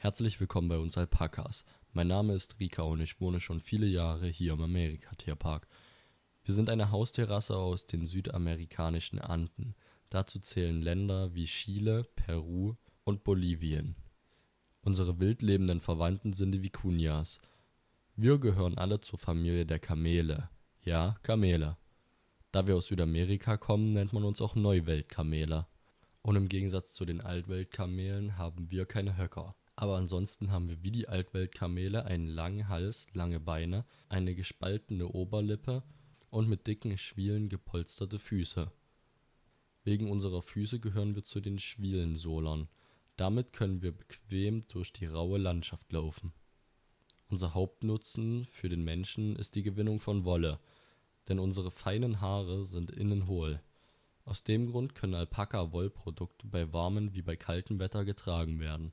Herzlich willkommen bei uns Alpakas. Mein Name ist Rika und ich wohne schon viele Jahre hier im Amerika-Tierpark. Wir sind eine Haustierrasse aus den südamerikanischen Anden. Dazu zählen Länder wie Chile, Peru und Bolivien. Unsere wild lebenden Verwandten sind die Vicuñas. Wir gehören alle zur Familie der Kamele. Ja, Kamele. Da wir aus Südamerika kommen, nennt man uns auch Neuweltkamele. Und im Gegensatz zu den Altweltkamelen haben wir keine Höcker. Aber ansonsten haben wir wie die Altweltkamele einen langen Hals, lange Beine, eine gespaltene Oberlippe und mit dicken Schwielen gepolsterte Füße. Wegen unserer Füße gehören wir zu den Schwielensolern. Damit können wir bequem durch die raue Landschaft laufen. Unser Hauptnutzen für den Menschen ist die Gewinnung von Wolle, denn unsere feinen Haare sind innen hohl. Aus dem Grund können Alpaka-Wollprodukte bei warmem wie bei kaltem Wetter getragen werden.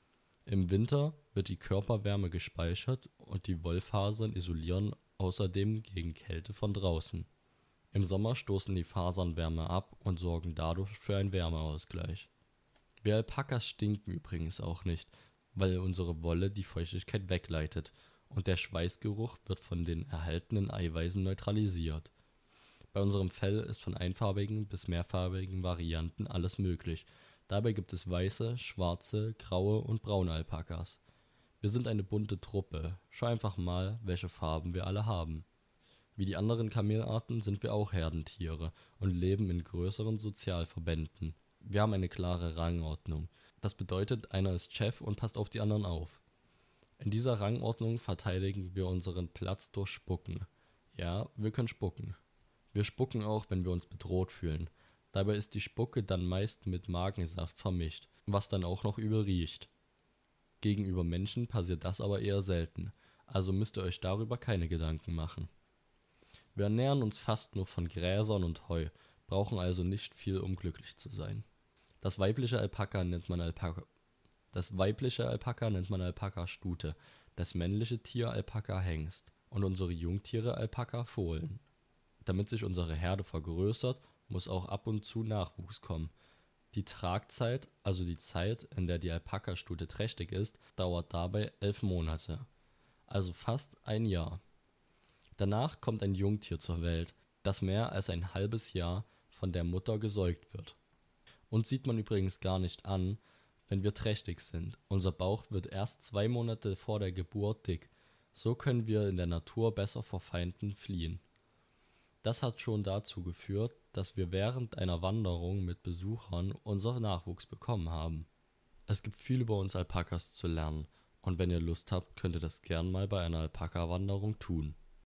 Im Winter wird die Körperwärme gespeichert und die Wollfasern isolieren außerdem gegen Kälte von draußen. Im Sommer stoßen die Fasern Wärme ab und sorgen dadurch für einen Wärmeausgleich. Wir Alpakas stinken übrigens auch nicht, weil unsere Wolle die Feuchtigkeit wegleitet und der Schweißgeruch wird von den erhaltenen Eiweißen neutralisiert. Bei unserem Fell ist von einfarbigen bis mehrfarbigen Varianten alles möglich. Dabei gibt es weiße, schwarze, graue und braune Alpakas. Wir sind eine bunte Truppe. Schau einfach mal, welche Farben wir alle haben. Wie die anderen Kamelarten sind wir auch Herdentiere und leben in größeren Sozialverbänden. Wir haben eine klare Rangordnung. Das bedeutet, einer ist Chef und passt auf die anderen auf. In dieser Rangordnung verteidigen wir unseren Platz durch Spucken. Ja, wir können spucken. Wir spucken auch, wenn wir uns bedroht fühlen. Dabei ist die Spucke dann meist mit Magensaft vermischt, was dann auch noch übel riecht. Gegenüber Menschen passiert das aber eher selten, also müsst ihr euch darüber keine Gedanken machen. Wir ernähren uns fast nur von Gräsern und Heu, brauchen also nicht viel, um glücklich zu sein. Das weibliche Alpaka nennt man Alpaka-Stute, das männliche Tier Alpaka-Hengst und unsere Jungtiere Alpaka-Fohlen. Damit sich unsere Herde vergrößert, muss auch ab und zu Nachwuchs kommen. Die Tragzeit, also die Zeit, in der die Alpaka-Stute trächtig ist, dauert dabei 11 Monate, also fast ein Jahr. Danach kommt ein Jungtier zur Welt, das mehr als ein halbes Jahr von der Mutter gesäugt wird. Uns sieht man übrigens gar nicht an, wenn wir trächtig sind. Unser Bauch wird erst 2 Monate vor der Geburt dick. So können wir in der Natur besser vor Feinden fliehen. Das hat schon dazu geführt, dass wir während einer Wanderung mit Besuchern unseren Nachwuchs bekommen haben. Es gibt viel über uns Alpakas zu lernen und wenn ihr Lust habt, könnt ihr das gern mal bei einer Alpaka-Wanderung tun.